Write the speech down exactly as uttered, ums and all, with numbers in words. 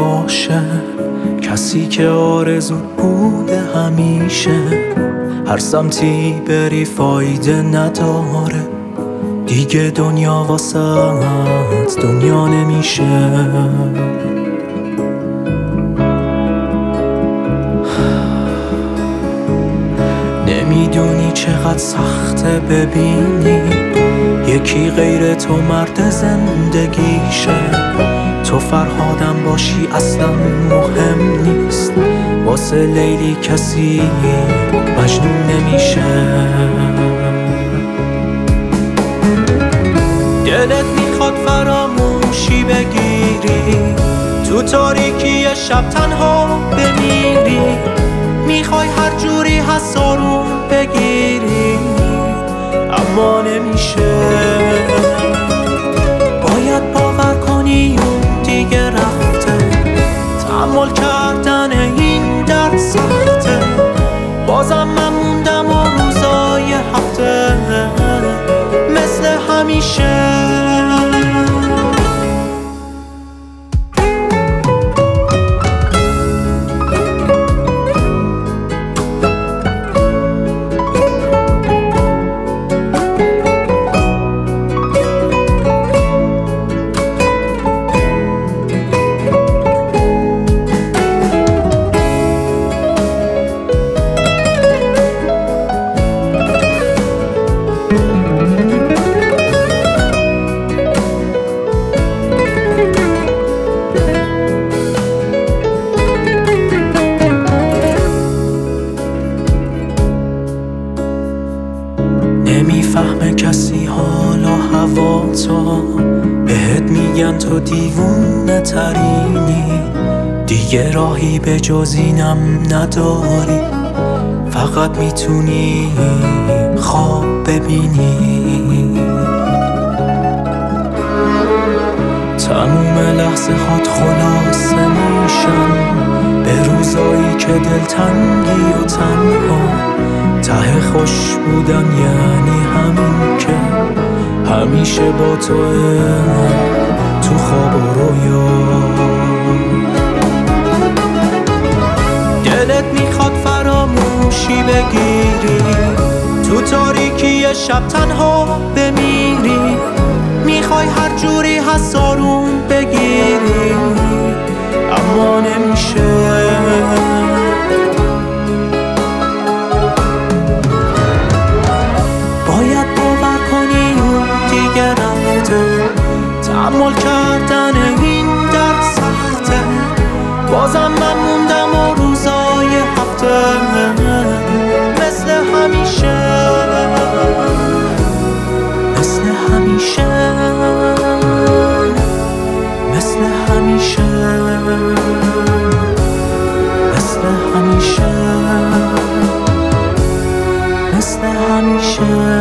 باشه، کسی که آرزوت بوده همیشه. هر سمتی بری فایده نداره، دیگه دنیا واسهت دنیا نمیشه. نمیدونی چقدر سخته ببینی یکی غیر تو مرد زندگیشه. تو فرهادم باشی اصلا مهم نیست، واسه لیلی کسی مجنون نمیشه. دلت میخواد فراموشی بگیری، تو تاریکی شب تنها بمیری. میخوای هر جوری هست آروم بگیری، اما نمیشه. باید باور کنی اون دیگه رفته، تحمل کردن این درد سخته. بازم من موندم و روزای هفته مثل همیشه. نمیفهمه کسی حالا هوا تو، بهت میگن تو دیوونه ترینی. دیگه راهی به جز اینم نداری، فقط میتونی خواب ببینی. تموم لحظه هات خلاصه میشن به روزایی که دلتنگی و تنها. ته خوش بودن یعنی همین که همیشه با توه، تو خواب و رویا. دلت میخواد فراموشی بگیری، تو تاریکی شب تنها بمیری. میخوای هر جوری هست آروم بگیری، اما نمیشه. تحمل کردن این درد سخته، بازم من موندم و روزای هفته مثل همیشه. مثل همیشه، مثل همیشه، مثل همیشه، مثل همیشه.